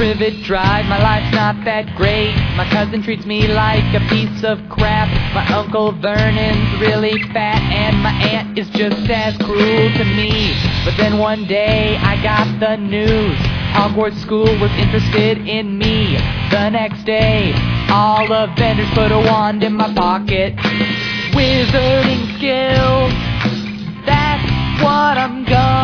Privet Drive, my life's not that great. My cousin treats me like a piece of crap. My Uncle Vernon's really fat, and my aunt is just as cruel to me. But then one day I got the news, Hogwarts School was interested in me. The next day, all the vendors put a wand in my pocket. Wizarding skills, that's what I'm gonna